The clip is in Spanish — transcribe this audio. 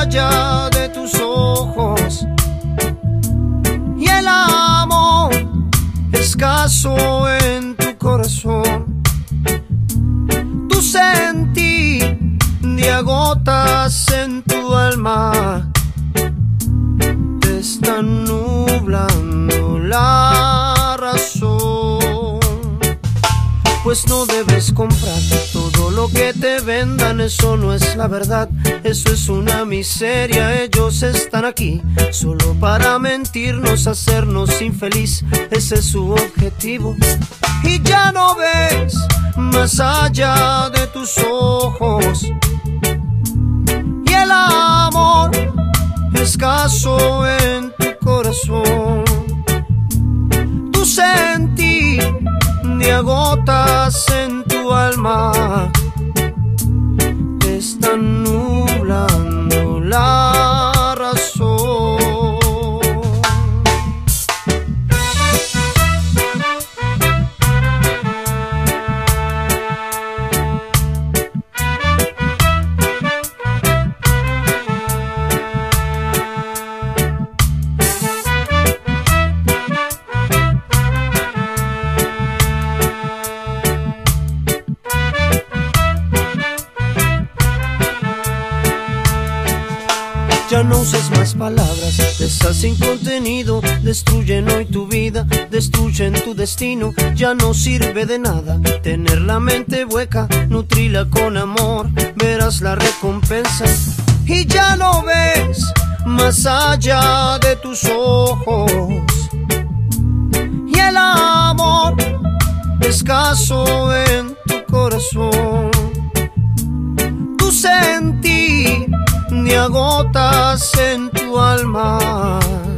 allá de tus ojos y el amor escaso en tu corazón. Tu sentir de agotas en tu alma te están nublando la razón. Pues no debes comprar todo lo que te vendan, eso no es la verdad, eso es una miseria. Ellos están aquí solo para mentirnos, hacernos infeliz, ese es su objetivo. Y ya no ves más allá de tus ojos y el amor escaso en tu corazón. Tu sentir de agotas en tu alma te están nublando la razón. Ya no uses más palabras de esas sin contenido, destruyen hoy tu vida, destruyen tu destino. Ya no sirve de nada tener la mente hueca, nutrila con amor, verás la recompensa. Y ya no ves más allá de tus ojos y el amor escaso en tu corazón. Tu sentir de agotas en tu alma